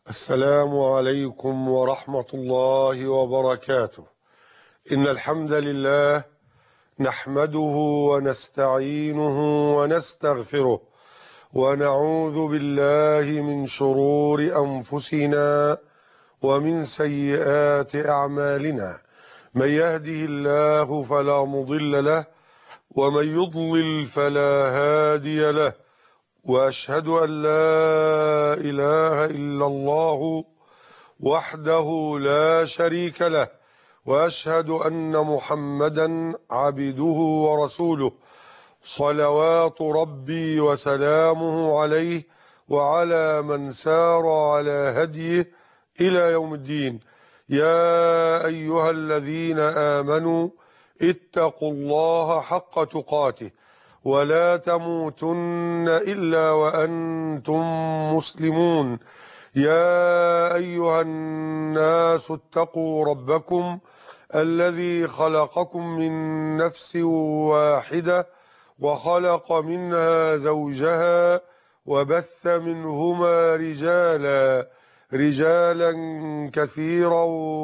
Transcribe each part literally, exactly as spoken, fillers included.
السلام عليكم ورحمة الله وبركاته. إن الحمد لله نحمده ونستعينه ونستغفره ونعوذ بالله من شرور أنفسنا ومن سيئات أعمالنا. من يهده الله فلا مضل له ومن يضلل فلا هادي له، وأشهد أن لا إله إلا الله وحده لا شريك له، وأشهد أن محمدا عبده ورسوله، صلوات ربي وسلامه عليه وعلى من سار على هديه إلى يوم الدين. يا أيها الذين آمنوا اتقوا الله حق تقاته ولا تموتن إلا وأنتم مسلمون. يا أيها الناس اتقوا ربكم الذي خلقكم من نفس واحدة وخلق منها زوجها وبث منهما رجالا رجالا كثيرا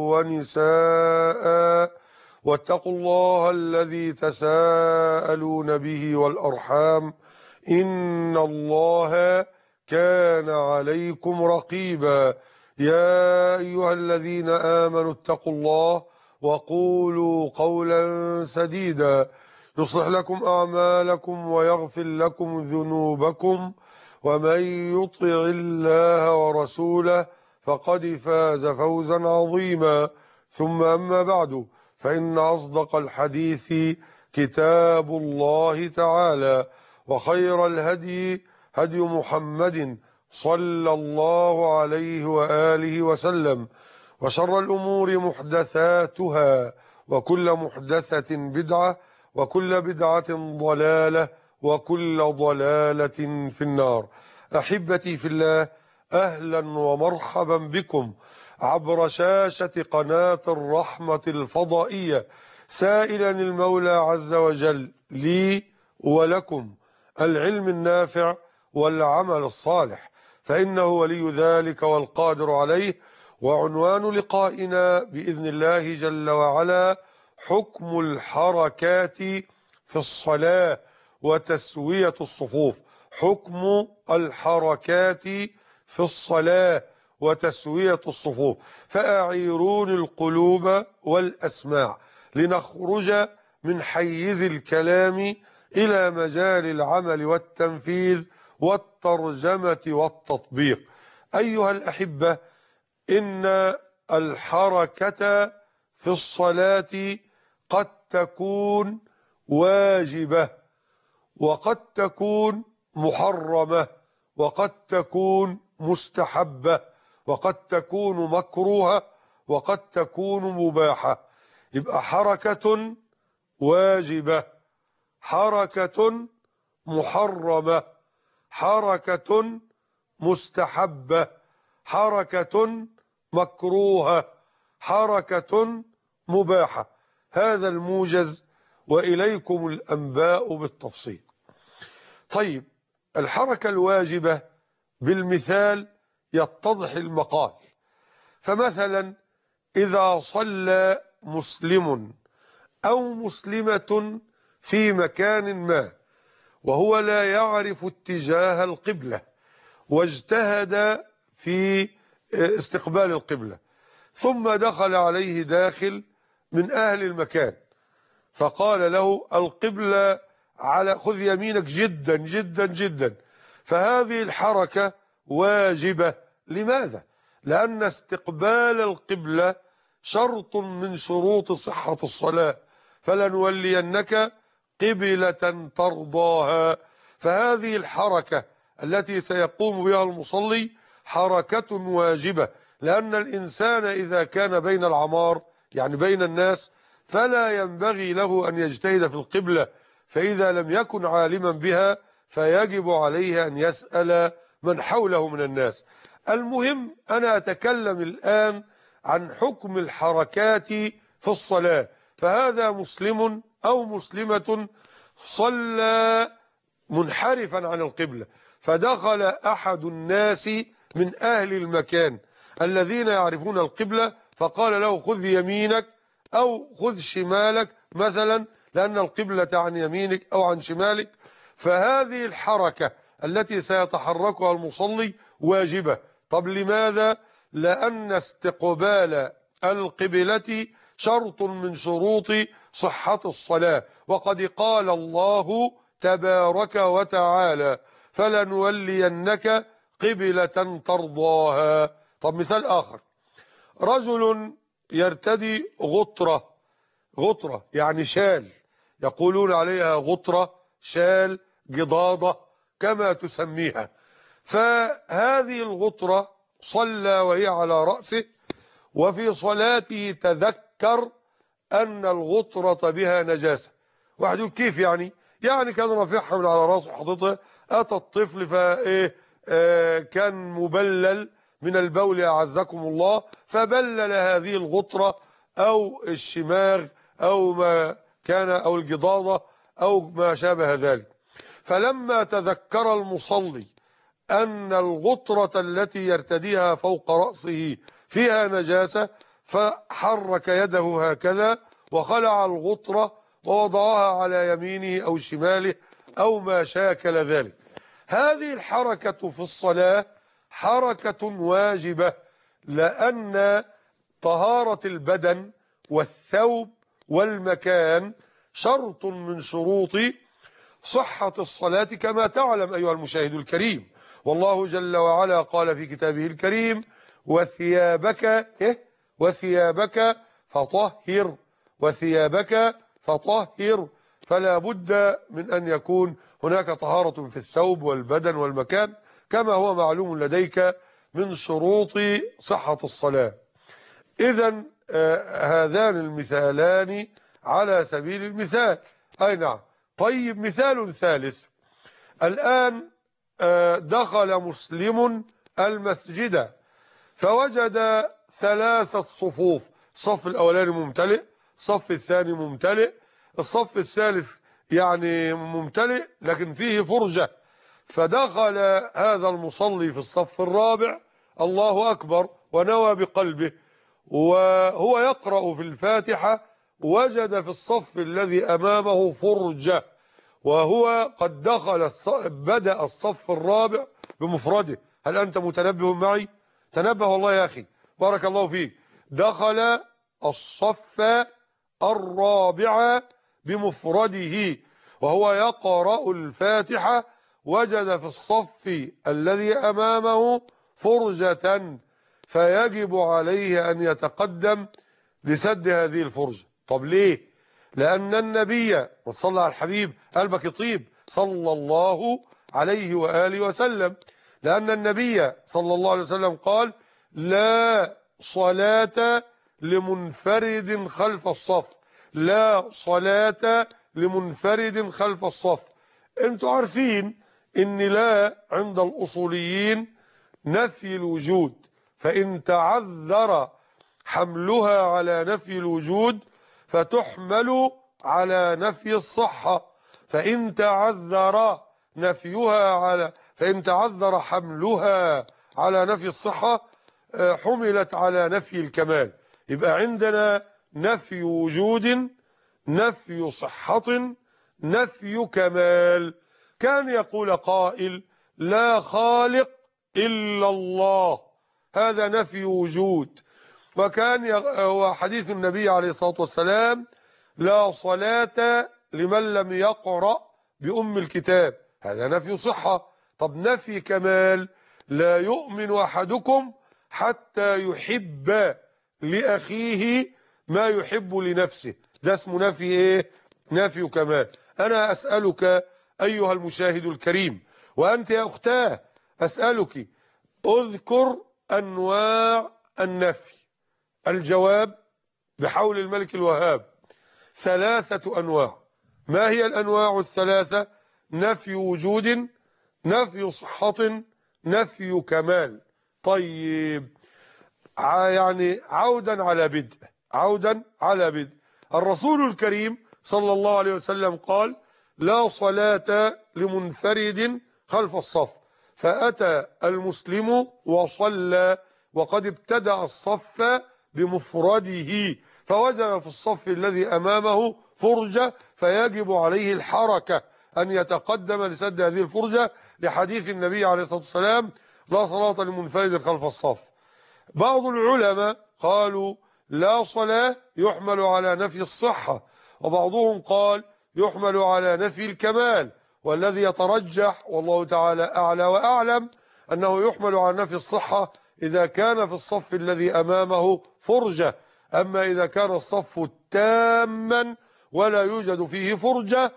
ونساء، واتقوا الله الذي تساءلون به والأرحام إن الله كان عليكم رقيبا. يا أيها الذين آمنوا اتقوا الله وقولوا قولا سديدا يصلح لكم أعمالكم ويغفر لكم ذنوبكم، ومن يطع الله ورسوله فقد فاز فوزا عظيما. ثم أما بعد، فإن أصدق الحديث كتاب الله تعالى، وخير الهدي هدي محمد صلى الله عليه وآله وسلم، وشر الأمور محدثاتها، وكل محدثة بدعة، وكل بدعة ضلالة، وكل ضلالة في النار. أحبتي في الله، أهلا ومرحبا بكم عبر شاشة قناة الرحمة الفضائية، سائلا المولى عز وجل لي ولكم العلم النافع والعمل الصالح، فإنه ولي ذلك والقادر عليه. وعنوان لقائنا بإذن الله جل وعلا حكم الحركات في الصلاة وتسوية الصفوف. حكم الحركات في الصلاة وتسوية الصفوف. فأعيرون القلوب والأسماع لنخرج من حيز الكلام إلى مجال العمل والتنفيذ والترجمة والتطبيق. أيها الأحبة، إن الحركة في الصلاة قد تكون واجبة، وقد تكون محرمة، وقد تكون مستحبة، وقد تكون مكروهة، وقد تكون مباحة. يبقى حركة واجبة، حركة محرمة، حركة مستحبة، حركة مكروهة، حركة مباحة. هذا الموجز، وإليكم الأنباء بالتفصيل. طيب، الحركة الواجبة بالمثال يتضح المقال. فمثلا إذا صلى مسلم أو مسلمة في مكان ما وهو لا يعرف اتجاه القبلة، واجتهد في استقبال القبلة، ثم دخل عليه داخل من أهل المكان فقال له القبلة على خذ يمينك جدا جدا جدا، فهذه الحركة واجبة. لماذا؟ لأن استقبال القبلة شرط من شروط صحة الصلاة، فلنولينك قبلة ترضاها. فهذه الحركة التي سيقوم بها المصلي حركة واجبة، لأن الإنسان إذا كان بين العمار يعني بين الناس فلا ينبغي له أن يجتهد في القبلة، فإذا لم يكن عالما بها فيجب عليه أن يسأل من حوله من الناس. المهم، أنا أتكلم الآن عن حكم الحركات في الصلاة. فهذا مسلم أو مسلمة صلى منحرفا عن القبلة، فدخل أحد الناس من أهل المكان الذين يعرفون القبلة، فقال له خذ يمينك أو خذ شمالك مثلا، لأن القبلة عن يمينك أو عن شمالك. فهذه الحركة التي سيتحركها المصلي واجبة. طب لماذا؟ لأن استقبال القبلة شرط من شروط صحة الصلاة، وقد قال الله تبارك وتعالى فلنولينك قبلة ترضاها. طب مثال آخر، رجل يرتدي غطرة، غطرة يعني شال، يقولون عليها غطرة، شال، جضاضة كما تسميها. فهذه الغطرة صلى وهي على رأسه، وفي صلاته تذكر أن الغطرة بها نجاسة. واحد يقول كيف يعني؟ يعني كان رافعها من على راسه حاططها، أتى الطفل فإيه آه كان مبلل من البول أعزكم الله، فبلل هذه الغطرة أو الشماغ أو ما كان أو الجضاضة أو ما شابه ذلك. فلما تذكر المصلي أن الغطرة التي يرتديها فوق رأسه فيها نجاسة، فحرك يده هكذا وخلع الغطرة ووضعها على يمينه أو شماله أو ما شاكل ذلك. هذه الحركة في الصلاة حركة واجبة، لأن طهارة البدن والثوب والمكان شرط من شروط صحة الصلاة، كما تعلم أيها المشاهد الكريم. والله جل وعلا قال في كتابه الكريم وثيابك إيه؟ وثيابك فطهر، وثيابك فطهر. فلا بد من أن يكون هناك طهارة في الثوب والبدن والمكان، كما هو معلوم لديك من شروط صحة الصلاة. إذن آه هذان المثالان على سبيل المثال. أي نعم. طيب مثال ثالث، الآن آه دخل مسلم المسجد فوجد ثلاثة صفوف، الصف الأولاني ممتلئ، الصف الثاني ممتلئ، الصف الثالث يعني ممتلئ لكن فيه فرجة. فدخل هذا المصلي في الصف الرابع، الله أكبر، ونوى بقلبه وهو يقرأ في الفاتحة، وجد في الصف الذي أمامه فرجة، وهو قد دخل بدأ الصف الرابع بمفرده. هل أنت متنبه معي؟ تنبه والله يا أخي، بارك الله فيك. دخل الصف الرابع بمفرده وهو يقرأ الفاتحة، وجد في الصف الذي أمامه فرجة، فيجب عليه أن يتقدم لسد هذه الفرجة. طب ليه؟ لأن النبي، وصلى على الحبيب قلبك يطيب، صلى الله عليه وآله وسلم، لأن النبي صلى الله عليه وسلم قال لا صلاة لمنفرد خلف الصف، لا صلاة لمنفرد خلف الصف. انتوا عارفين ان لا عند الأصوليين نفي الوجود، فإن تعذر حملها على نفي الوجود فتحمل على نفي الصحة، فإن تعذر نفيها على فإن تعذر حملها على نفي الصحة حملت على نفي الكمال. يبقى عندنا نفي وجود، نفي صحة، نفي كمال. كان يقول قائل لا خالق إلا الله، هذا نفي وجود. وكان وحديث النبي عليه الصلاة والسلام لا صلاة لمن لم يقرأ بأم الكتاب، هذا نفي صحة. طب نفي كمال، لا يؤمن أحدكم حتى يحب لأخيه ما يحب لنفسه، ده اسمه نفي ايه؟ نفي كمال. أنا أسألك أيها المشاهد الكريم، وأنت يا أختاه أسألك، اذكر أنواع النفي. الجواب بحول الملك الوهاب ثلاثة أنواع. ما هي الأنواع الثلاثة؟ نفي وجود، نفي صحة، نفي كمال. طيب يعني عودا على بدء، عودا على بدء. الرسول الكريم صلى الله عليه وسلم قال لا صلاة لمنفرد خلف الصف، فأتى المسلم وصلى وقد ابتدأ الصف بمفرده، فوجد في الصف الذي أمامه فرجة فيجب عليه الحركة أن يتقدم لسد هذه الفرجة، لحديث النبي عليه الصلاة والسلام: لا صلاة لمنفرد خلف الصف. بعض العلماء قالوا لا صلاة يحمل على نفي الصحة، وبعضهم قال يحمل على نفي الكمال، والذي يترجح والله تعالى أعلى وأعلم أنه يحمل على نفي الصحة إذا كان في الصف الذي أمامه فرجة. أما إذا كان الصف تاما ولا يوجد فيه فرجة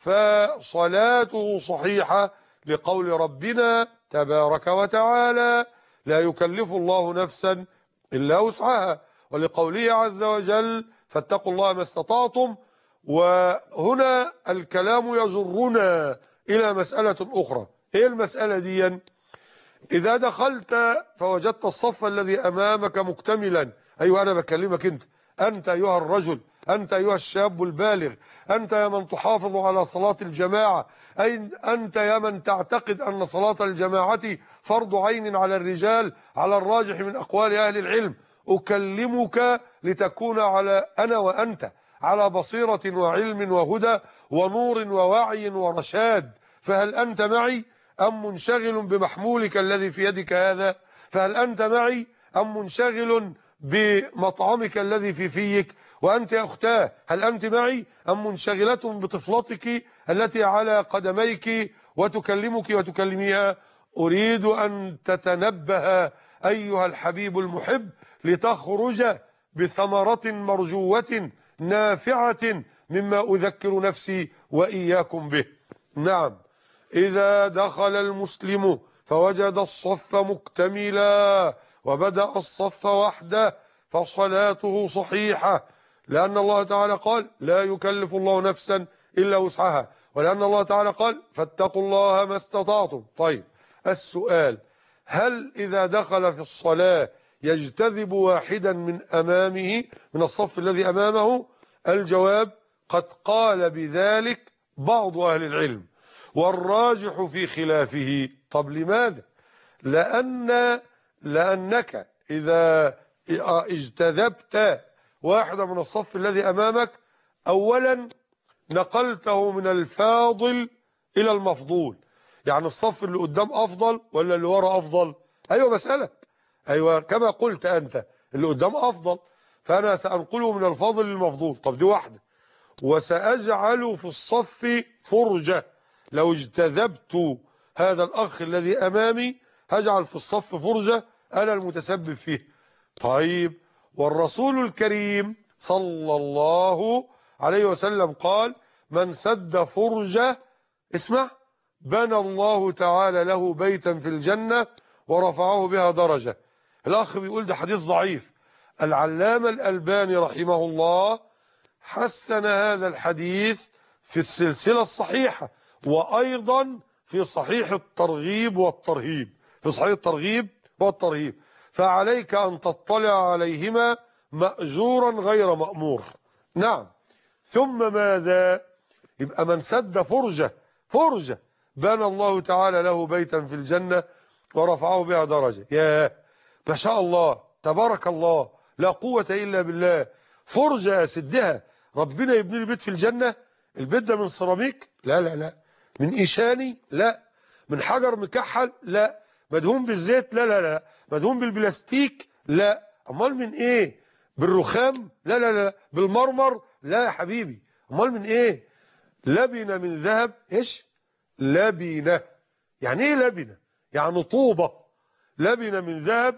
فصلاته صحيحة، لقول ربنا تبارك وتعالى: لا يكلف الله نفسا إلا وسعها، ولقوله عز وجل: فاتقوا الله ما استطعتم. وهنا الكلام يجرنا إلى مسألة أخرى. إيه المسألة دي؟ إذا دخلت فوجدت الصف الذي أمامك مكتملا، أيوة أنا بكلمك أنت أنت أيها الرجل، أنت أيها الشاب البالغ، أنت يا من تحافظ على صلاة الجماعة، أي أنت يا من تعتقد أن صلاة الجماعة فرض عين على الرجال على الراجح من أقوال أهل العلم. أكلمك لتكون على أنا وأنت على بصيرة وعلم وهدى ونور ووعي ورشاد. فهل أنت معي أم منشغل بمحمولك الذي في يدك هذا؟ فهل أنت معي أم منشغل بمطعمك الذي في فيك؟ وأنت يا أختاه هل أنت معي أم منشغلة بطفلتك التي على قدميك وتكلمك وتكلميها؟ أريد أن تتنبه أيها الحبيب المحب لتخرج بثمرة مرجوة نافعة مما أذكر نفسي وإياكم به. نعم، إذا دخل المسلم فوجد الصف مكتملا وبدأ الصف وحده فصلاته صحيحة، لأن الله تعالى قال: لا يكلف الله نفسا إلا وسعها، ولأن الله تعالى قال: فاتقوا الله ما استطعتم. طيب، السؤال: هل إذا دخل في الصلاة يجتذب واحدا من أمامه من الصف الذي أمامه؟ الجواب: قد قال بذلك بعض أهل العلم، والراجح في خلافه. طب لماذا؟ لأن لأنك إذا اجتذبت واحدا من الصف الذي أمامك، أولا نقلته من الفاضل إلى المفضول. يعني الصف اللي قدام أفضل ولا اللي ورا أفضل؟ أيوة مسألة، أيوة كما قلت أنت اللي قدام أفضل، فأنا سأنقله من الفاضل للمفضول. طب دي واحدة. وسأجعل في الصف فرجة، لو اجتذبت هذا الأخ الذي أمامي هجعل في الصف فرجة أنا المتسبب فيه. طيب، والرسول الكريم صلى الله عليه وسلم قال: من سد فرجة، اسمع، بنى الله تعالى له بيتا في الجنة ورفعه بها درجة. الأخ بيقول ده حديث ضعيف. العلامة الألباني رحمه الله حسن هذا الحديث في السلسلة الصحيحة، وأيضا في صحيح الترغيب والترهيب، في صحيح الترغيب والترهيب، فعليك أن تطلع عليهما مأجورا غير مأمور. نعم. ثم ماذا؟ يبقى من سد فرجة فرجة بنى الله تعالى له بيتا في الجنة ورفعه بها درجة. يا ما شاء الله تبارك الله، لا قوة إلا بالله. فرجة سدها، ربنا يبني لي بيت في الجنة. البيت ده من سيراميك؟ لا لا لا. من إيشاني؟ لا. من حجر مكحل؟ لا. مدهون بالزيت؟ لا لا لا. مدهون بالبلاستيك؟ لا. امال من ايه؟ بالرخام؟ لا لا لا. بالمرمر؟ لا يا حبيبي. امال من ايه؟ لبنة من ذهب. ايش؟ لبنة. يعني ايه لبنة؟ يعني طوبة. لبنة من ذهب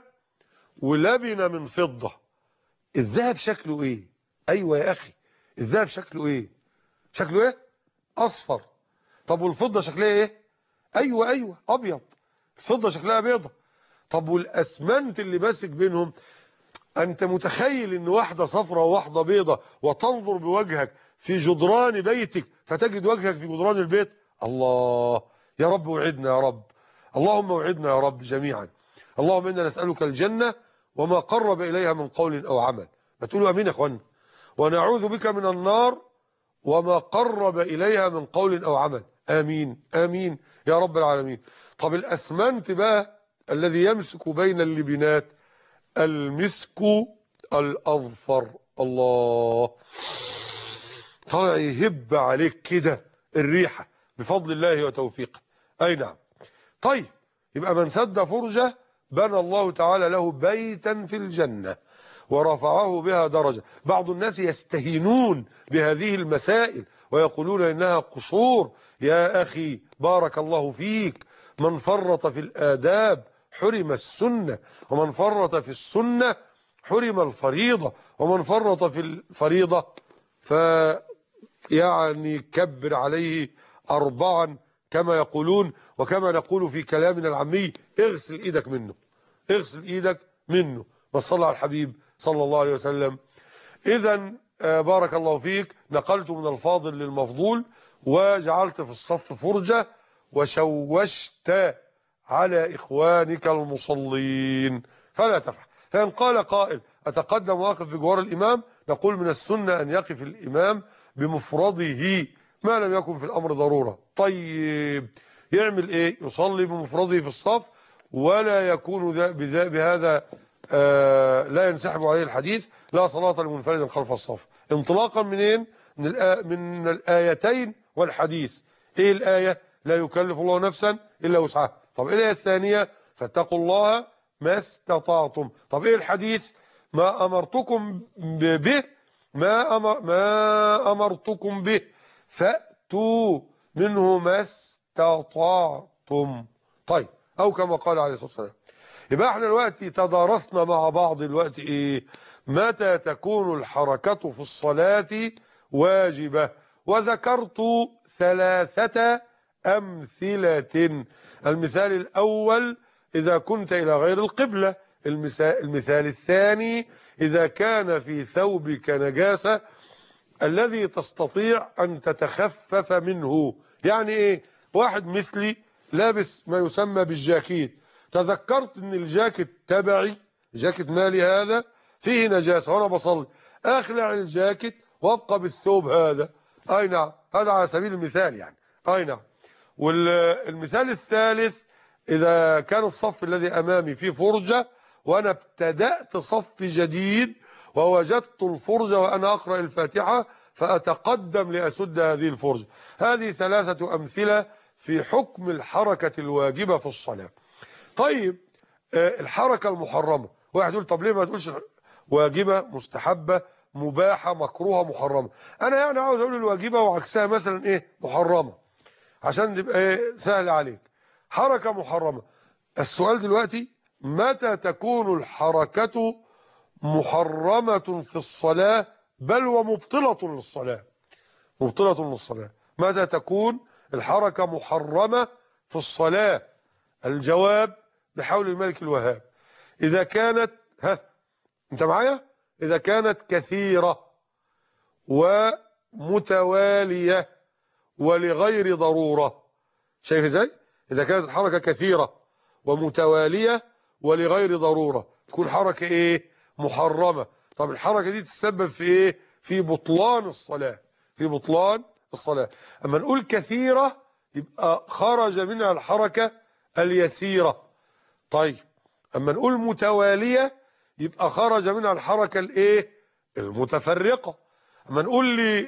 ولبنة من فضة. الذهب شكله ايه؟ ايوه يا اخي، الذهب شكله ايه؟ شكله ايه؟ اصفر. طب والفضة شكلها ايه؟ ايوه ايوه ابيض. الفضة شكلها بيضة. طب والاسمنت اللي ماسك بينهم، انت متخيل ان واحدة صفراء وواحدة بيضة وتنظر بوجهك في جدران بيتك فتجد وجهك في جدران البيت؟ الله، يا رب وعدنا يا رب، اللهم وعدنا يا رب جميعا. اللهم انا نسألك الجنة وما قرب اليها من قول او عمل. ما تقولوا امين يا اخوانا. ونعوذ بك من النار وما قرب اليها من قول او عمل. امين امين يا رب العالمين. طب الاسمنت بقى الذي يمسك بين اللبنات، المسك الأظفر. الله، طالع يهب عليك كده الريحة بفضل الله وتوفيقه. أي نعم. طيب، يبقى من سد فرجة بنى الله تعالى له بيتا في الجنة ورفعه بها درجة. بعض الناس يستهينون بهذه المسائل ويقولون إنها قصور. يا أخي بارك الله فيك، من فرط في الآداب حرم السنة، ومن فرط في السنة حرم الفريضة، ومن فرط في الفريضة فيعني كبر عليه أربعا كما يقولون، وكما نقول في كلامنا العامي اغسل ايدك منه، اغسل ايدك منه. وصلى على الحبيب صلى الله عليه وسلم. اذا بارك الله فيك، نقلت من الفاضل للمفضول، وجعلت في الصف فرجة، وشوشت على إخوانك المصلين فلا تفعل. فإن قال قائل أتقدم واقف في جوار الإمام، نقول من السنة أن يقف الإمام بمفرده ما لم يكن في الأمر ضرورة. طيب يعمل إيه؟ يصلي بمفرده في الصف، ولا يكون بهذا آه لا ينسحب عليه الحديث لا صلاة لمنفرد خلف الصف. انطلاقا منين؟ من, من الآيتين والحديث. إيه الآية؟ لا يكلف الله نفسا إلا وسعها. طب إيه الآية الثانية؟ فاتقوا الله ما استطعتم. طب إيه الحديث؟ ما أمرتكم به ما, أمر ما أمرتكم به فأتوا منه ما استطعتم. طيب، أو كما قال عليه الصلاة والسلام. يبقى احنا دلوقتي تدارسنا مع بعض دلوقتي ايه؟ متى تكون الحركة في الصلاة واجبة، وذكرت ثلاثة أمثلة. المثال الأول إذا كنت إلى غير القبلة. المثال الثاني إذا كان في ثوبك نجاسة الذي تستطيع أن تتخفف منه. يعني إيه؟ واحد مثلي لابس ما يسمى بالجاكيت، تذكرت ان الجاكيت تبعي، جاكيت مالي هذا فيه نجاسة وانا بصلي، اخلع الجاكيت وابقى بالثوب هذا. اي نعم، هذا على سبيل المثال يعني. اي نعم. والمثال الثالث اذا كان الصف الذي امامي فيه فرجة وانا ابتدأت صف جديد ووجدت الفرجة وانا اقرأ الفاتحة فاتقدم لاسد هذه الفرجة. هذه ثلاثة امثلة في حكم الحركة الواجبة في الصلاة. طيب الحركة المحرمة، واحد يقول طب ليه ما تقولش واجبة مستحبة مباحة مكروهة محرمة؟ انا يعني عاوز اقول الواجبة وعكسها مثلا ايه؟ محرمة، عشان تبقى ايه سهل عليك. حركة محرمة. السؤال دلوقتي متى تكون الحركة محرمة في الصلاة بل ومبطلة للصلاة؟ مبطلة للصلاة. متى تكون الحركة محرمة في الصلاة؟ الجواب بحول الملك الوهاب إذا كانت، ها أنت معايا؟ إذا كانت كثيرة ومتوالية ولغير ضرورة. شايف ازاي؟ إذا كانت الحركة كثيرة ومتوالية ولغير ضرورة تكون حركة إيه؟ محرمة. طب الحركة دي تسبب في إيه؟ في بطلان الصلاة، في بطلان الصلاة. أما نقول كثيرة يبقى خرج منها الحركة اليسيرة. طيب اما نقول متوالية يبقى خرج منها الحركة الايه؟ المتفرقة. اما نقول لي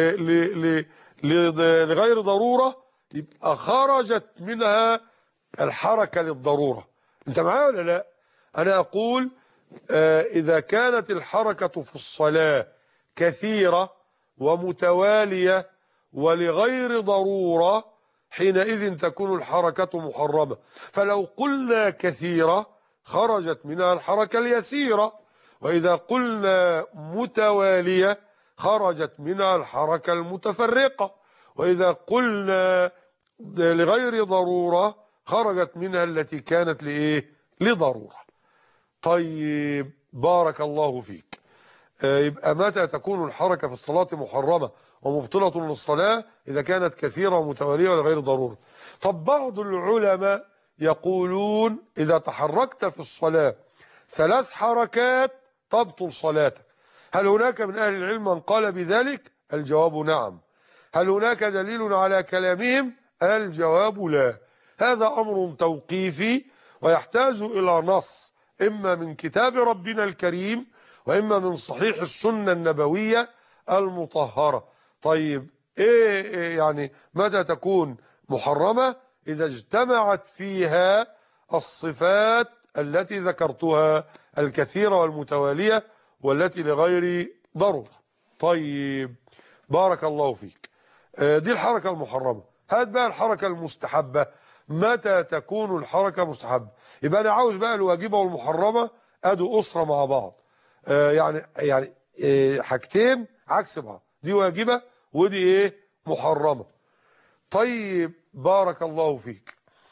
لغير ضرورة يبقى خرجت منها الحركة للضرورة. انت معايا ولا لا؟ انا اقول اذا كانت الحركة في الصلاة كثيرة ومتوالية ولغير ضرورة حينئذ تكون الحركة محرمة. فلو قلنا كثيرة خرجت منها الحركة اليسيرة، وإذا قلنا متوالية خرجت منها الحركة المتفرقة، وإذا قلنا لغير ضرورة خرجت منها التي كانت لإيه؟ لضرورة. طيب بارك الله فيك. يبقى متى تكون الحركة في الصلاة محرمة ومبطلة للصلاة؟ إذا كانت كثيرة ومتوالية ولغير ضرورة. طب بعض العلماء يقولون إذا تحركت في الصلاة ثلاث حركات تبطل صلاتك. هل هناك من أهل العلم من قال بذلك؟ الجواب نعم. هل هناك دليل على كلامهم؟ الجواب لا. هذا أمر توقيفي ويحتاج إلى نص إما من كتاب ربنا الكريم وإما من صحيح السنة النبوية المطهرة. طيب إيه, إيه يعني متى تكون محرمة؟ إذا اجتمعت فيها الصفات التي ذكرتها الكثيرة والمتوالية والتي لغير ضرورة. طيب بارك الله فيك. دي الحركة المحرمة. هات بقى الحركة المستحبة. متى تكون الحركة مستحبة؟ يبقى أنا عاوز بقى الواجبة والمحرمة أدوا أسرة مع بعض. يعني يعني حاجتين عكس بعض، دي واجبة ودي إيه محرمة. طيب بارك الله فيك.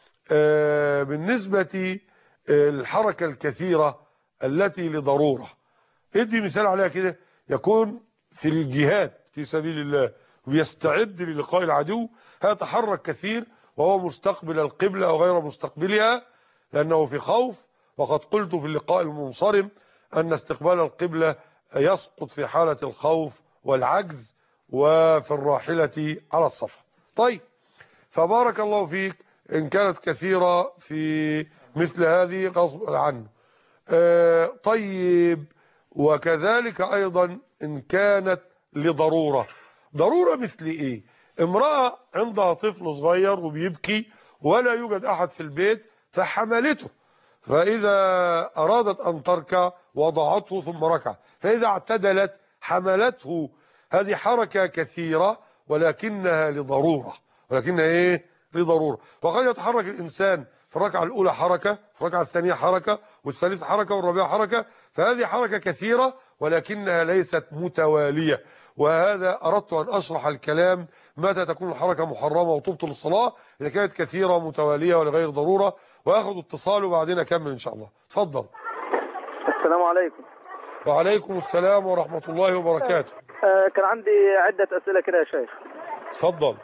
بالنسبة الحركة الكثيرة التي لضرورة، ادي مثال عليها كده. يكون في الجهاد في سبيل الله ويستعد للقاء العدو، هيتحرك كثير وهو مستقبل القبلة أو غير مستقبلها لأنه في خوف. وقد قلت في اللقاء المنصرم أن استقبال القبلة يسقط في حالة الخوف والعجز وفي الراحلة على السفر. طيب فبارك الله فيك. إن كانت كثيرة في مثل هذه غصب عنه. آه طيب وكذلك أيضا إن كانت لضرورة. ضرورة مثل إيه؟ امرأة عندها طفل صغير وبيبكي ولا يوجد أحد في البيت فحملته، فإذا أرادت أن تركع وضعته ثم ركع، فإذا اعتدلت حملته. هذه حركة كثيرة ولكنها لضرورة، ولكنها إيه؟ لضرورة. وقد يتحرك الإنسان في الركعة الأولى حركة، في الركعة الثانية حركة، والثالثة حركة، والرابعة حركة. فهذه حركة كثيرة ولكنها ليست متوالية. وهذا أردت أن أشرح الكلام متى تكون الحركة محرمة وتبطل الصلاة، إذا كانت كثيرة متوالية ولغير ضرورة. وأخذ اتصال وبعدين أكمل إن شاء الله. تفضل. السلام عليكم. وعليكم السلام ورحمة الله وبركاته. آه كان عندي عدة أسئلة كده يا شيخ. تفضل.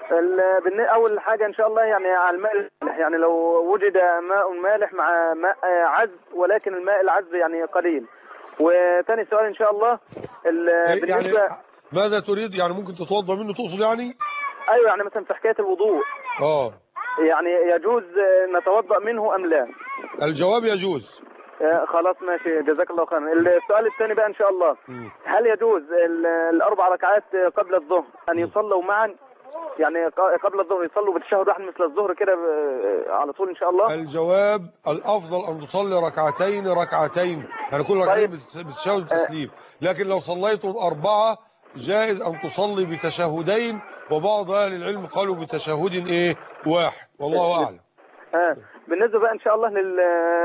أول حاجة إن شاء الله يعني على الماء المالح، يعني لو وجد ماء مالح مع ماء عذب ولكن الماء العذب يعني قليل. وثاني سؤال إن شاء الله بالنسبة يعني ماذا تريد؟ يعني ممكن تتوضأ منه تقصد يعني؟ أيوة يعني مثلا في حكاية الوضوء اه يعني يجوز نتوضأ منه أم لا؟ الجواب يجوز. خلاص ماشي جزاك الله خيرا. السؤال الثاني بقى إن شاء الله م. هل يجوز الأربع ركعات قبل الظهر أن يصلوا معا؟ يعني قبل الظهر يصلوا بالتشهد واحد مثل الظهر كده على طول ان شاء الله؟ الجواب الافضل ان تصلي ركعتين ركعتين، يعني كل ركعتين طيب. بتشهد وتسليم. لكن لو صليتم اربعه جائز ان تصلي بتشهدين، وبعض اهل العلم قالوا بتشهد ايه واحد، والله اعلم. اه بالنسبه بقى ان شاء الله لل...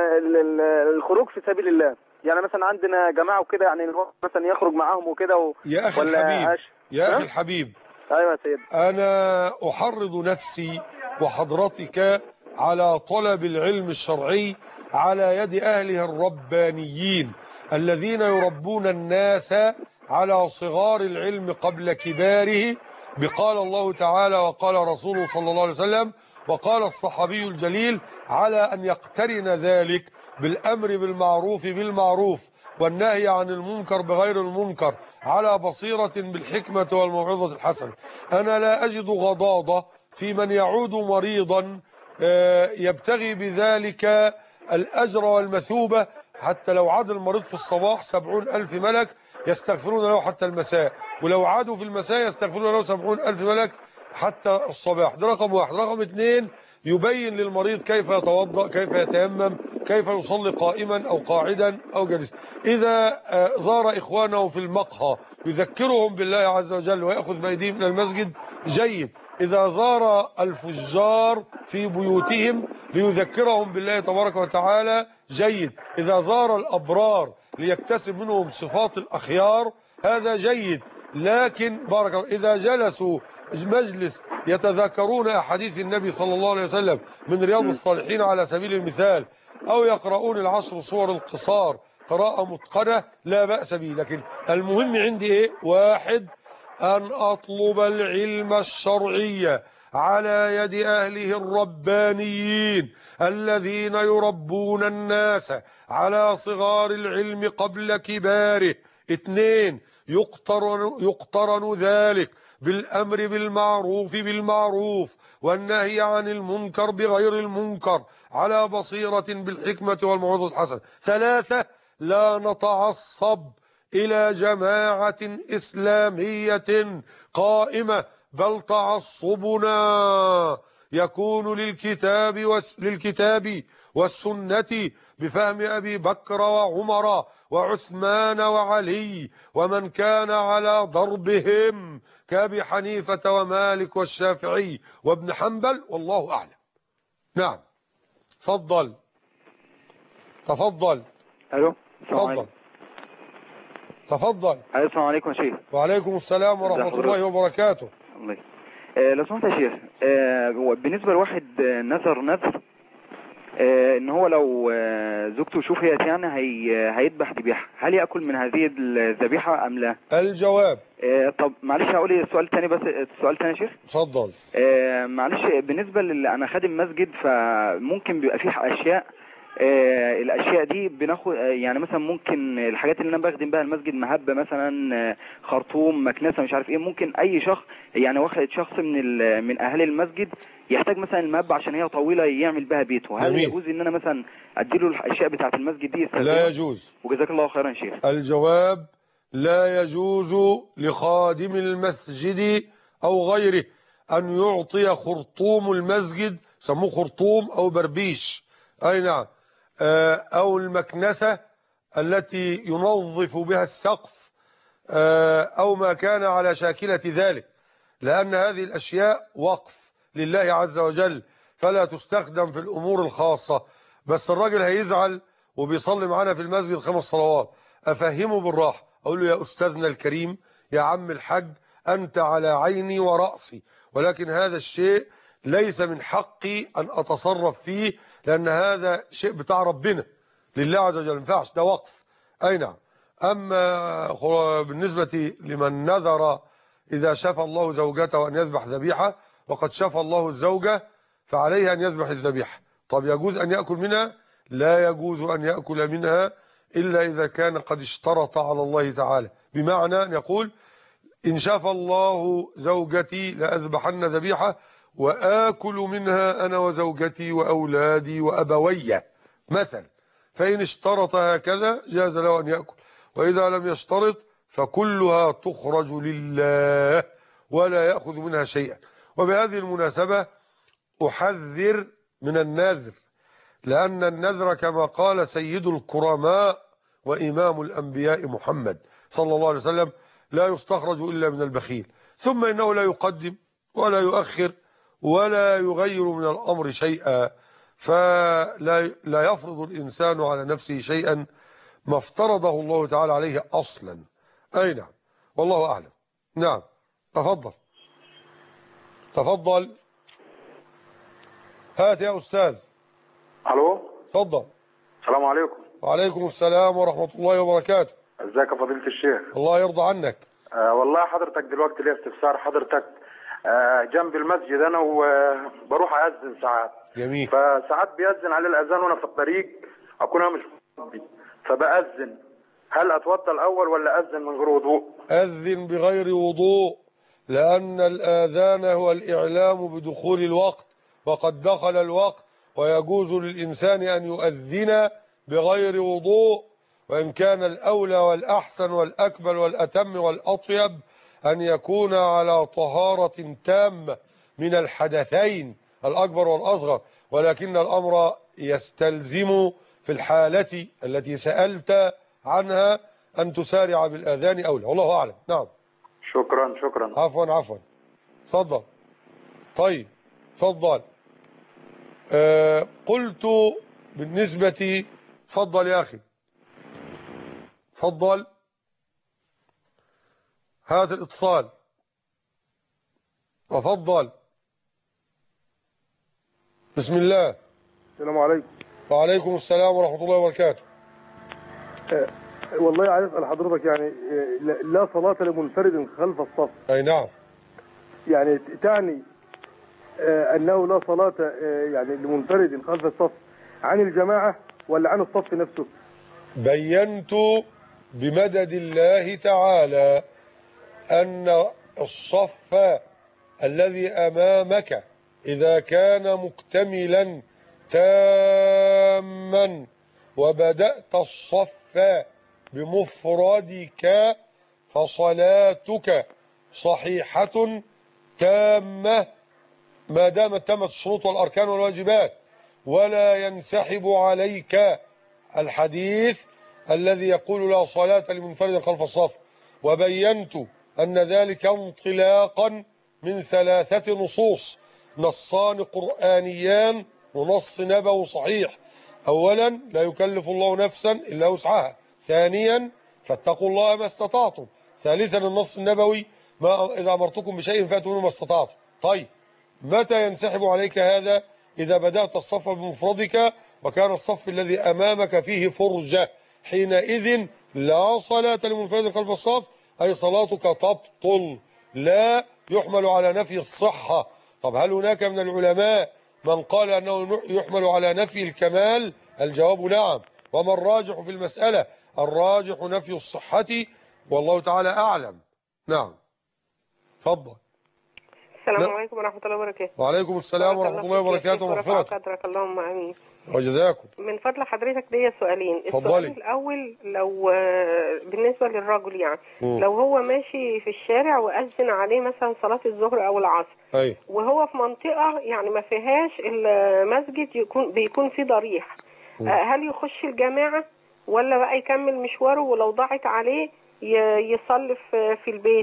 للخروج في سبيل الله، يعني مثلا عندنا جماعه وكده يعني مثلا يخرج معاهم وكده و... يا اخي الحبيب أش... يا اخي الحبيب ايوه يا سيدي، انا احرض نفسي وحضرتك على طلب العلم الشرعي على يد اهله الربانيين الذين يربون الناس على صغار العلم قبل كباره، بقال الله تعالى وقال رسوله صلى الله عليه وسلم وقال الصحابي الجليل، على ان يقترن ذلك بالامر بالمعروف بالمعروف والنهي عن المنكر بغير المنكر على بصيرة بالحكمة والموعظة الحسنة. أنا لا أجد غضاضة في من يعود مريضا يبتغي بذلك الأجر والمثوبة، حتى لو عاد المريض في الصباح سبعون ألف ملك يستغفرون له حتى المساء، ولو عادوا في المساء يستغفرون له سبعون ألف ملك حتى الصباح. ده رقم واحد. رقم اثنين، يبين للمريض كيف يتوضأ، كيف يتيمم، كيف يصلي قائما أو قاعدا أو جالسا. إذا زار إخوانه في المقهى يذكرهم بالله عز وجل ويأخذ بأيديهم إلى المسجد جيد. إذا زار الفجار في بيوتهم ليذكرهم بالله تبارك وتعالى جيد. إذا زار الأبرار ليكتسب منهم صفات الأخيار هذا جيد. لكن بارك الله إذا جلسوا مجلس يتذاكرون أحاديث النبي صلى الله عليه وسلم من رياض الصالحين على سبيل المثال، أو يقرؤون العشر صور القصار قراءة متقنة، لا بأس به. لكن المهم عندي إيه؟ واحد، أن أطلب العلم الشرعي على يد أهله الربانيين الذين يربون الناس على صغار العلم قبل كباره. اثنين، يقترن, يقترن ذلك بالأمر بالمعروف بالمعروف والنهي عن المنكر بغير المنكر على بصيرة بالحكمة والموعظة الحسنة. ثلاثة، لا نتعصب إلى جماعة إسلامية قائمة، بل تعصبنا يكون للكتاب للكتاب والسنة بفهم أبي بكر وعمر وعثمان وعلي ومن كان على ضربهم كأبي حنيفة ومالك والشافعي وابن حنبل، والله أعلم. نعم، تفضل تفضل. الو، السلام تفضل عليكم. تفضل. السلام عليكم يا شيخ. وعليكم السلام ورحمة الله وبركاته. الله. آه لو سمحت يا شيخ، آه بالنسبة لواحد آه نذر نذر آه ان هو لو آه زوجته شوفيت يعني هي هيذبح ذبيحة، هل يأكل من هذه الذبيحة ام لا؟ الجواب آه طب معلش هقول السؤال الثاني، بس السؤال الثاني يا شيخ. تفضل. آه معلش، بالنسبة لل انا خادم مسجد، فممكن بيبقى فيه اشياء آه الاشياء دي بناخد، آه يعني مثلا ممكن الحاجات اللي انا بخدم بها المسجد، مهبه مثلا، آه خرطوم، مكنسه، مش عارف ايه، ممكن اي شخص يعني واخد شخص من من اهالي المسجد يحتاج مثلا المهبه عشان هي طويله يعمل بها بيته، هل جميل. يجوز ان انا مثلا اديله الاشياء بتاعه المسجد دي يستخدمها؟ لا يجوز. وجزاك الله خيرا شيخ. الجواب لا يجوز لخادم المسجد أو غيره أن يعطي خرطوم المسجد، سموه خرطوم أو بربيش، أي نعم، أو المكنسة التي ينظف بها السقف أو ما كان على شاكلة ذلك، لأن هذه الأشياء وقف لله عز وجل فلا تستخدم في الأمور الخاصة. بس الراجل هيزعل وبيصلي معنا في المسجد خمس صلوات، أفهمه بالراحة، أقول له يا أستاذنا الكريم، يا عم الحج، أنت على عيني ورأسي، ولكن هذا الشيء ليس من حقي أن أتصرف فيه، لأن هذا شيء بتاع ربنا لله عز وجل، ما ينفعش، ده وقف. أي نعم. أما بالنسبة لمن نذر إذا شفى الله زوجته أن يذبح ذبيحة وقد شفى الله الزوجة فعليه أن يذبح الذبيحة. طب يجوز أن يأكل منها؟ لا يجوز أن يأكل منها إلا إذا كان قد اشترط على الله تعالى، بمعنى أن يقول إن شفى الله زوجتي لأذبحن ذبيحة وآكل منها أنا وزوجتي وأولادي وأبوي مثلا، فإن اشترط هكذا جاز له أن يأكل، وإذا لم يشترط فكلها تخرج لله ولا يأخذ منها شيئا. وبهذه المناسبة أحذر من النذر، لأن النذر كما قال سيد الكرماء وإمام الأنبياء محمد صلى الله عليه وسلم لا يستخرج إلا من البخيل، ثم إنه لا يقدم ولا يؤخر ولا يغير من الأمر شيئا، فلا لا يفرض الإنسان على نفسه شيئا ما افترضه الله تعالى عليه أصلا. أي نعم، والله أعلم. نعم، تفضل تفضل. هات يا أستاذ. الو، تفضل. السلام عليكم. وعليكم السلام ورحمة الله وبركاته. ازيك يا فضيلة الشيخ؟ الله يرضى عنك. آه والله حضرتك دلوقتي ليه استفسار حضرتك، آه جنب المسجد انا وبروح اذن ساعات. جميل. فساعات بيأذن على الاذان وانا في الطريق اكون انا مش متوضي فبأذن، هل اتوضى الاول ولا اذن من غير وضوء؟ أذن بغير وضوء، لأن الآذان هو الإعلام بدخول الوقت وقد دخل الوقت، ويجوز للإنسان أن يؤذن بغير وضوء، وإن كان الأولى والأحسن والأكمل والأتم والأطيب أن يكون على طهارة تامة من الحدثين الأكبر والأصغر، ولكن الأمر يستلزم في الحالة التي سألت عنها أن تسارع بالآذان أولى، والله أعلم. نعم. شكرا شكرا. عفوا عفوا. تفضل. طيب تفضل. آه قلت بالنسبة، تفضل يا أخي، تفضل. هات الاتصال، تفضل. بسم الله. السلام عليكم. وعليكم السلام ورحمة الله وبركاته. أه والله عايز اسال حضرتك يعني أه لا صلاة لمنفرد خلف الصف. اي نعم. يعني تعني أه انه لا صلاة أه يعني لمنفرد خلف الصف عن الجماعة ولا عن الصف نفسه؟ بينت بمدد الله تعالى أن الصف الذي أمامك إذا كان مكتملا تاما وبدأت الصف بمفردك فصلاتك صحيحة تامة ما دامت تمت الشروط والأركان والواجبات، ولا ينسحب عليك الحديث الذي يقول لا صلاة لمنفرد خلف الصف. وبينت أن ذلك انطلاقا من ثلاثة نصوص، نصان قرآنيان ونص نبوي صحيح. أولا لا يكلف الله نفسا إلا وسعها، ثانيا فاتقوا الله ما استطعتم، ثالثا النص النبوي ما إذا أمرتكم بشيء فاتوا منه ما استطعتم. طيب متى ينسحب عليك هذا؟ إذا بدأت الصف بمفردك وكان الصف الذي أمامك فيه فرجة، حينئذ لا صلاة لمنفرد خلف الصف، أي صلاتك تبطل، لا يحمل على نفي الصحة. طب هل هناك من العلماء من قال أنه يحمل على نفي الكمال؟ الجواب نعم. وما الراجح في المسألة؟ الراجح نفي الصحة، والله تعالى أعلم. نعم تفضل. السلام عليكم ورحمة الله وبركاته. وعليكم السلام ورحمة الله وبركاته ومغفرته. قدرك اللهم امين. وجزاكم. من فضل حضرتك ليا سؤالين. فضلي. السؤال الأول لو بالنسبة للرجل يعني م. لو هو ماشي في الشارع وأذن عليه مثلا صلاة الظهر أو العصر، أي. وهو في منطقة يعني ما فيهاش المسجد يكون بيكون فيه ضريح، م. هل يخش الجماعة ولا بقى يكمل مشواره ولو ضاعت عليه يصلي في البيت؟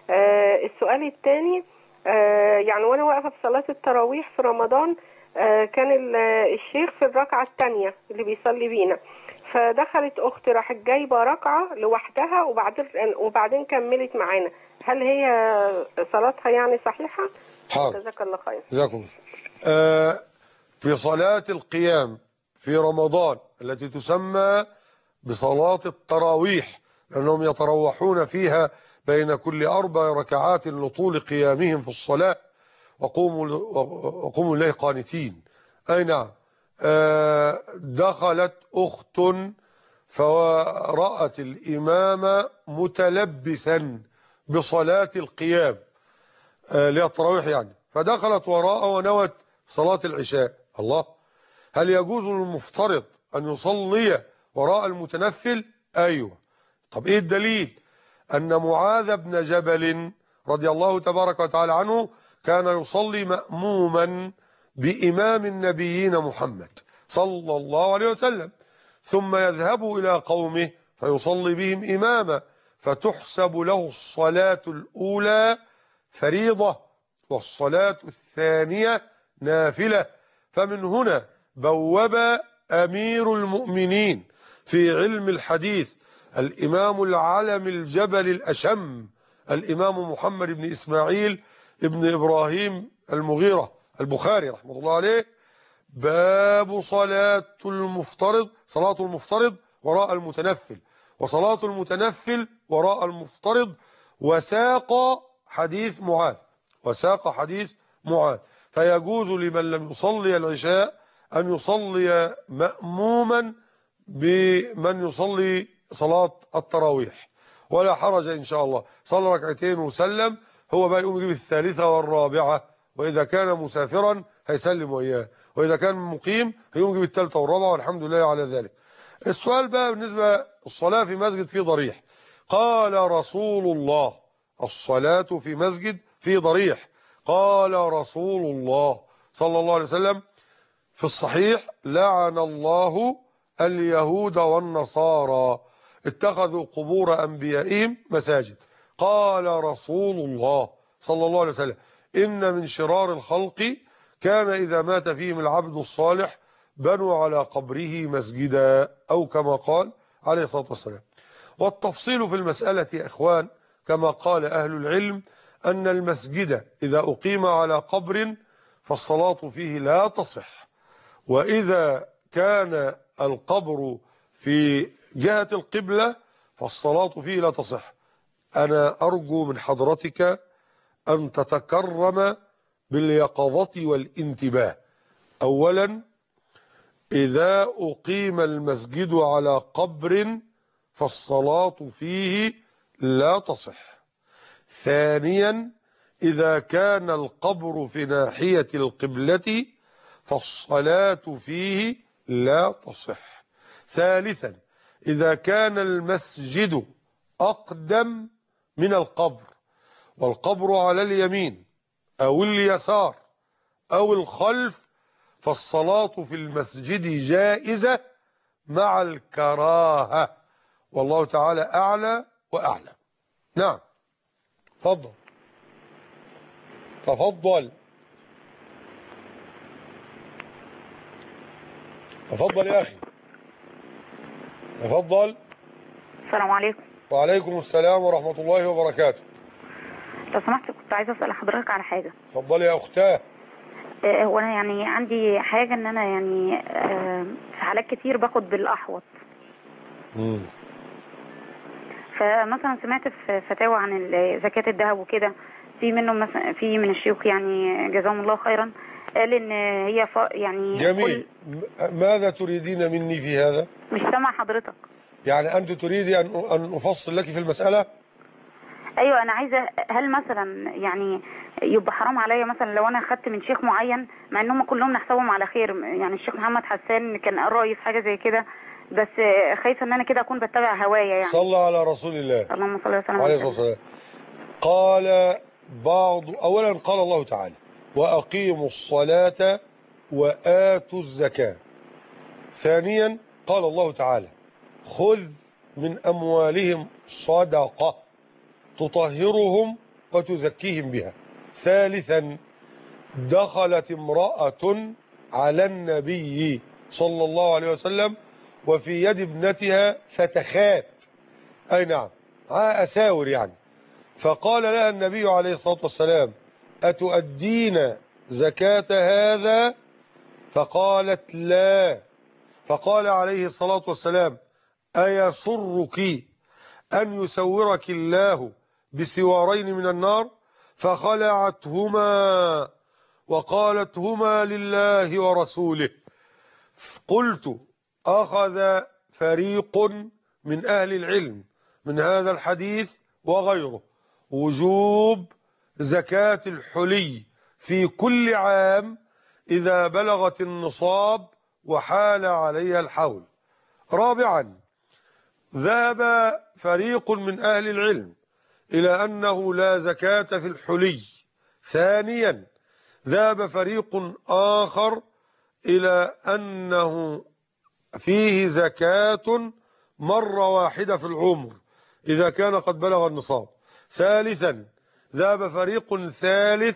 السؤال الثاني، آه يعني وانا واقفه في صلاه التراويح في رمضان، آه كان الشيخ في الركعه الثانيه اللي بيصلي بينا، فدخلت اختي راحت جايبه ركعه لوحدها وبعدين وبعدين كملت معانا، هل هي صلاتها يعني صحيحه؟ حاضر. جزاك الله خير. جزاكم الله. آه في صلاه القيام في رمضان التي تسمى بصلاه التراويح، لانهم يتروحون فيها بين كل أربع ركعات لطول قيامهم في الصلاة، وقوموا وقوموا الله قانتين. أي نعم. آه دخلت أخت فرأت الإمام متلبسا بصلاة القيام آه للتراويح يعني، فدخلت وراءه ونوت صلاة العشاء. الله، هل يجوز للمفترض أن يصلي وراء المتنفل؟ أيوه. طب إيه الدليل؟ أن معاذ بن جبل رضي الله تبارك وتعالى عنه كان يصلي مأموما بإمام النبيين محمد صلى الله عليه وسلم، ثم يذهب إلى قومه فيصلي بهم إماما، فتحسب له الصلاة الأولى فريضة والصلاة الثانية نافلة. فمن هنا بوب أمير المؤمنين في علم الحديث الإمام العلم الجبل الأشم الإمام محمد بن إسماعيل ابن إبراهيم المغيرة البخاري رحمه الله عليه، باب صلاة المفترض صلاة المفترض وراء المتنفل وصلاة المتنفل وراء المفترض، وساق حديث معاذ وساق حديث معاذ فيجوز لمن لم يصلي العشاء أن يصلي مأموما بمن يصلي صلاة التراويح، ولا حرج إن شاء الله. صلى ركعتين وسلم، هو بقى يقوم يجيب الثالثة والرابعة، وإذا كان مسافرا هيسلم وإياه، وإذا كان مقيم هيقوم يجيب الثالثة والرابعة، والحمد لله على ذلك. السؤال بقى بالنسبة الصلاة في مسجد في ضريح. قال رسول الله الصلاة في مسجد في ضريح، قال رسول الله صلى الله عليه وسلم في الصحيح: لعن الله اليهود والنصارى اتخذوا قبور أنبيائهم مساجد. قال رسول الله صلى الله عليه وسلم: إن من شرار الخلق كان إذا مات فيهم العبد الصالح بنوا على قبره مسجدا، أو كما قال عليه الصلاة والسلام. والتفصيل في المسألة يا إخوان كما قال أهل العلم أن المسجد إذا أقيم على قبر فالصلاة فيه لا تصح، وإذا كان القبر في جهة القبلة فالصلاة فيه لا تصح. أنا أرجو من حضرتك أن تتكرم باليقظة والانتباه. أولا، إذا أقيم المسجد على قبر فالصلاة فيه لا تصح. ثانيا إذا كان القبر في ناحية القبلة فالصلاة فيه لا تصح. ثالثا إذا كان المسجد أقدم من القبر والقبر على اليمين أو اليسار أو الخلف فالصلاة في المسجد جائزة مع الكراهة، والله تعالى أعلى وأعلم. نعم تفضل تفضل تفضل يا أخي تفضل. السلام عليكم. وعليكم السلام ورحمة الله وبركاته. لو سمحت كنت عايزة أسأل حضرتك على حاجة. تفضلي يا أختاه. آه، هو أنا يعني عندي حاجة إن أنا يعني آه، في حالات كتير باخد بالأحوط. امم فمثلا سمعت في فتاوى عن ال- زكاة الذهب وكده، في منهم مثلا في من الشيوخ يعني جزاهم الله خيرا قال إن هي ف- يعني جميل. م- ماذا تريدين مني في هذا؟ مش سامع حضرتك. يعني أنت تريدي أن أن أفصل لك في المسألة؟ ايوه انا عايزه، هل مثلا يعني يبقى حرام عليا مثلا لو انا اخدت من شيخ معين مع ان هم كلهم نحسبهم على خير، يعني الشيخ محمد حسان كان رأي في حاجه زي كده، بس خايفه ان انا كده اكون بتبع هوايا يعني. صلى على رسول الله اللهم صل وسلم عليه الصلاة والسلام. قال بعض، أولا قال الله تعالى وأقيموا الصلاة وآتوا الزكاة. ثانيا قال الله تعالى خذ من أموالهم صدقة تطهرهم وتزكيهم بها. ثالثا دخلت امرأة على النبي صلى الله عليه وسلم وفي يد ابنتها فتخات، أي نعم أساور يعني، فقال لها النبي عليه الصلاة والسلام أتؤدين زكاة هذا؟ فقالت لا. فقال عليه الصلاة والسلام أيسرك أن يسورك الله بسوارين من النار؟ فخلعتهما وقالت هما لله ورسوله. قلت أخذ فريق من أهل العلم من هذا الحديث وغيره وجوب زكاة الحلي في كل عام إذا بلغت النصاب وحال عليها الحول. رابعا ذهب فريق من أهل العلم إلى أنه لا زكاة في الحلي. ثانيا ذهب فريق آخر إلى أنه فيه زكاة مرة واحدة في العمر إذا كان قد بلغ النصاب. ثالثا ذهب فريق ثالث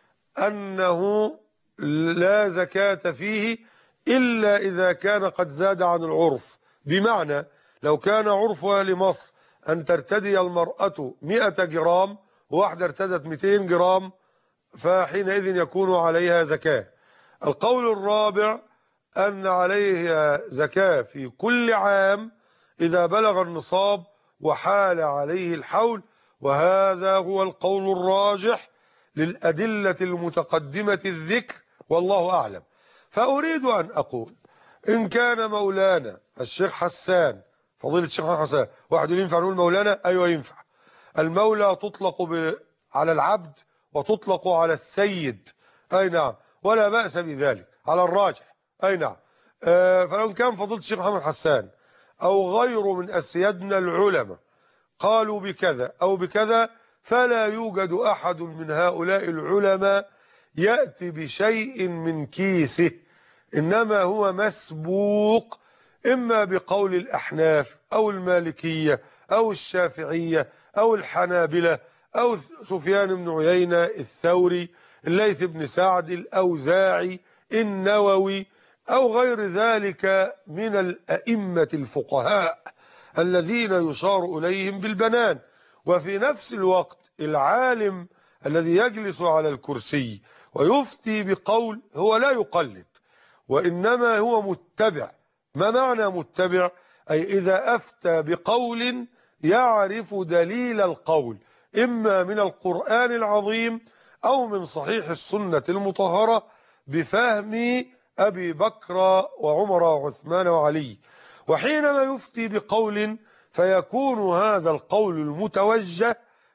أنه لا زكاة فيه إلا إذا كان قد زاد عن العرف، بمعنى لو كان عرف أهل مصر أن ترتدي المرأة مئة جرام وواحدة ارتدت مئتين جرام فحينئذ يكون عليها زكاة. القول الرابع أن عليها زكاة في كل عام إذا بلغ النصاب وحال عليه الحول، وهذا هو القول الراجح للأدلة المتقدمة الذكر والله أعلم. فأريد أن أقول إن كان مولانا الشيخ حسان فضيلة الشيخ حسان، واحد ينفع نقول مولانا؟ أيوة ينفع. المولى تطلق ب... على العبد وتطلق على السيد، أي نعم، ولا بأس بذلك على الراجح، أي نعم. آه فلو كان فضيلة الشيخ محمد حسان أو غيره من أسيادنا العلماء قالوا بكذا أو بكذا فلا يوجد أحد من هؤلاء العلماء يأتي بشيء من كيسه، إنما هو مسبوق إما بقول الأحناف أو المالكية أو الشافعية أو الحنابلة أو سفيان بن عيينة الثوري الليث بن سعد الأوزاعي النووي أو غير ذلك من الأئمة الفقهاء الذين يشار إليهم بالبنان. وفي نفس الوقت العالم الذي يجلس على الكرسي ويفتي بقول هو لا يقلد وإنما هو متبع. ما معنى متبع؟ أي إذا أفتى بقول يعرف دليل القول إما من القرآن العظيم أو من صحيح السنة المطهرة بفهم أبي بكر وعمر وعثمان وعلي، وحينما يفتي بقول فيكون هذا القول المتوجه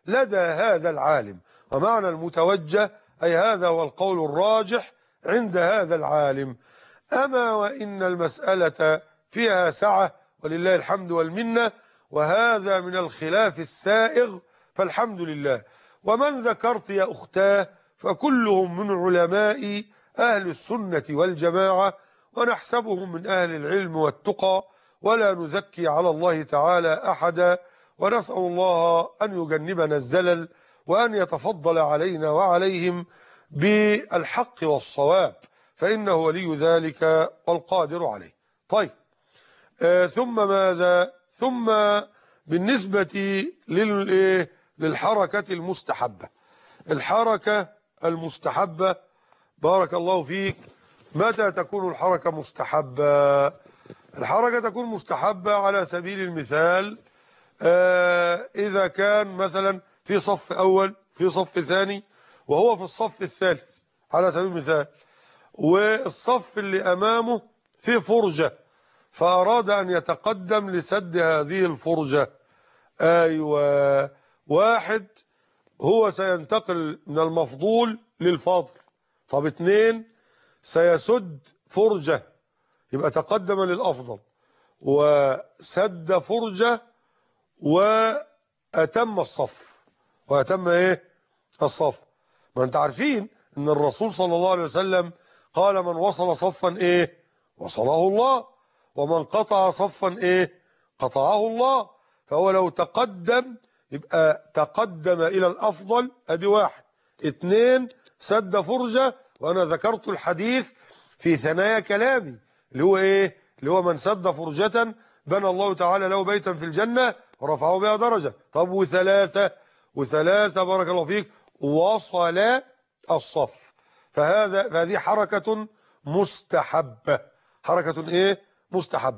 لدى هذا العالم. ومعنى المتوجه أي هذا هو القول الراجح عند هذا العالم. أما وإن المسألة فيها سعة ولله الحمد والمنة، وهذا من الخلاف السائغ، فالحمد لله. ومن ذكرت يا أختاه فكلهم من علماء أهل السنة والجماعة، ونحسبهم من أهل العلم والتقى، ولا نزكي على الله تعالى أحدا، ونسأل الله أن يجنبنا الزلل وأن يتفضل علينا وعليهم بالحق والصواب، فإنه ولي ذلك والقادر عليه. طيب، آه ثم ماذا؟ ثم بالنسبة للحركة المستحبة. الحركة المستحبة بارك الله فيك، متى تكون الحركة مستحبة؟ الحركة تكون مستحبة على سبيل المثال آه إذا كان مثلا في صف أول، في صف ثاني، وهو في الصف الثالث على سبيل المثال، والصف اللي أمامه في فرجة، فأراد أن يتقدم لسد هذه الفرجة. أيوة، واحد هو سينتقل من المفضول للفاضل، طب اتنين سيسد فرجة، يبقى تقدم للأفضل وسد فرجة وأتم الصف، وأتم إيه؟ الصف. ما أنت عارفين أن الرسول صلى الله عليه وسلم قال من وصل صفا إيه؟ وصله الله، ومن قطع صفا إيه؟ قطعه الله. فهو لو تقدم يبقى تقدم إلى الأفضل، أدي واحد. اتنين سد فرجة، وأنا ذكرت الحديث في ثنايا كلامي اللي هو إيه؟ اللي هو من سد فرجة بنى الله تعالى له بيتا في الجنة ورفعه بها درجة. طب وثلاثة وثلاثة بارك الله فيك وصل الصف، فهذا فهذه حركة مستحبة، حركة إيه؟ مستحبة.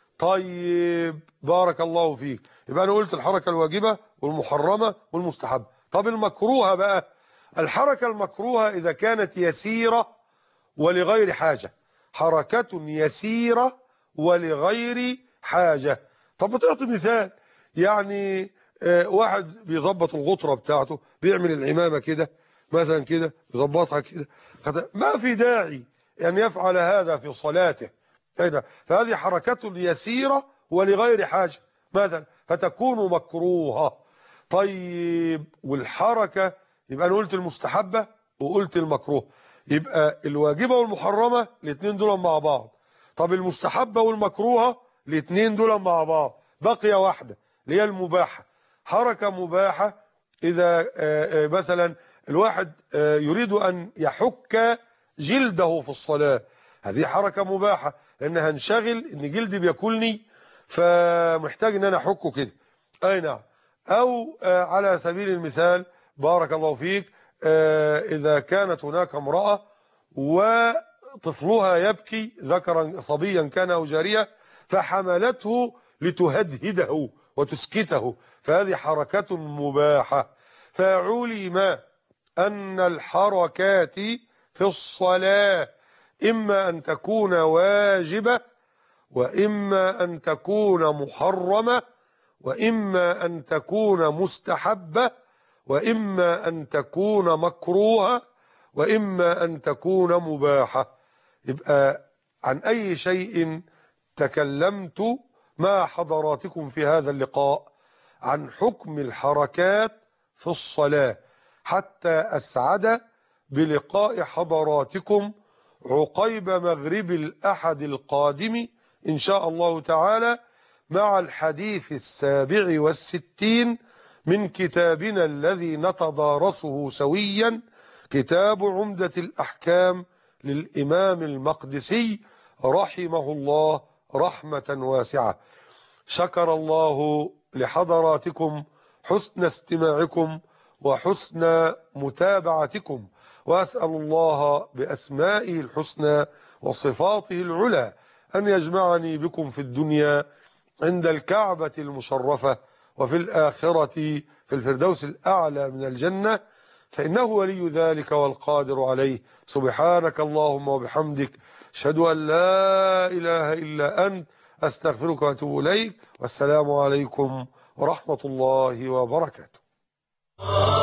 طيب بارك الله فيك، يبقى أنا قلت الحركة الواجبة والمحرمة والمستحبة. طب المكروهة بقى، الحركة المكروهة إذا كانت يسيرة ولغير حاجة، حركة يسيرة ولغير حاجة. طب بتعطي مثال، يعني آه واحد بيظبط الغطرة بتاعته، بيعمل العمامة كده مثلا كده، يظبطها كده، ما في داعي أن يفعل هذا في صلاته. فهذه حركة يسيرة ولغير حاجة مثلا، فتكون مكروهة. طيب والحركة، يبقى أنا قلت المستحبة وقلت المكروه، يبقى الواجبة والمحرمة الاثنين دول مع بعض. طب المستحبة والمكروهة الاثنين دول مع بعض، بقي واحدة اللي هي المباحة. حركة مباحة إذا مثلا الواحد يريد أن يحك جلده في الصلاة، هذه حركة مباحة، لأن هنشغل إن جلدي بياكلني فمحتاج إن أنا أحكه كده. أي نعم. أو على سبيل المثال بارك الله فيك، إذا كانت هناك امرأة وطفلها يبكي، ذكرا صبيا كان أو جارية، فحملته لتهدهده وتسكته، فهذه حركة مباحة. فعلم أن الحركات في الصلاة إما أن تكون واجبة، وإما أن تكون محرمة، وإما أن تكون مستحبة، وإما أن تكون مكروهة، وإما أن تكون مباحة. يبقى عن أي شيء تكلمت مع حضراتكم في هذا اللقاء؟ عن حكم الحركات في الصلاة، حتى أسعد بلقاء حضراتكم عقيب مغرب الأحد القادم إن شاء الله تعالى، مع الحديث السابع والستين من كتابنا الذي نتدارسه سويا، كتاب عمدة الأحكام للإمام المقدسي رحمه الله رحمة واسعة. شكر الله لحضراتكم حسن استماعكم وحسن متابعتكم، وأسأل الله بأسمائه الحسنى وصفاته العلى أن يجمعني بكم في الدنيا عند الكعبة المشرفة، وفي الآخرة في الفردوس الأعلى من الجنة، فإنه ولي ذلك والقادر عليه. سبحانك اللهم وبحمدك، أشهد أن لا إله إلا أنت، أستغفرك وأتوب إليك، والسلام عليكم ورحمة الله وبركاته. الله.